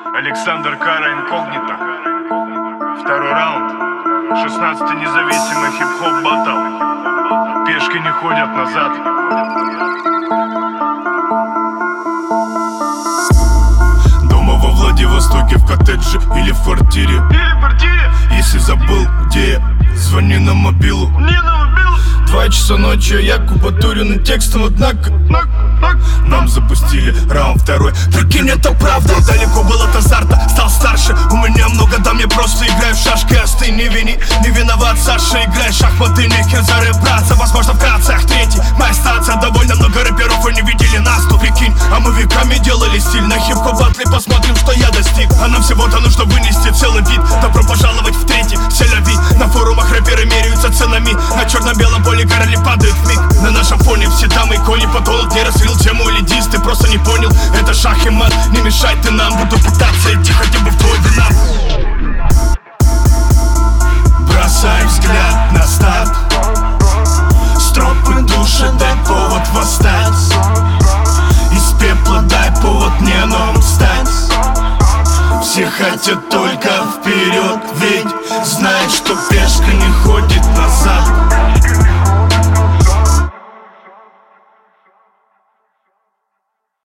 Александр Кара инкогнито. Второй раунд. 16-й независимый хип-хоп батл. Пешки не ходят назад. Дома во Владивостоке, в коттедже или в квартире. Если забыл, где я, звони на мобилу. 2 часа ночи, я кубатуренным текстом, однако нам запустили раунд второй. Прикинь, это правда, далеко был от азарта. Стал старше, у меня много дам, я просто играю в шашки. Остынь, не вини, не виноват, Саша. Играй в шахматы, не херзары, братца. Возможно, вкратце, третий, моя станция. Довольно много рэперов, вы не видели нас, то прикинь. А мы веками делали стиль на хип-хоп батле. Посмотрим, что я достиг. А нам всего-то нужно вынести целый вид. Добро пожаловать в третий, селяви. На форумах рэперы меряются ценами. На черно-белом поле короли падают в миг. На нашем фоне все дамы и кони потонут. Не раскрыл тему или дис, ты просто не понял. Это шах и мат, не мешай ты нам. Буду пытаться идти хотя бы в твой вина. Бросай взгляд на старт. Стропы души, дай повод восстать. Из пепла дай повод не нам встать. Все хотят только вперед, ведь знают, что пешка не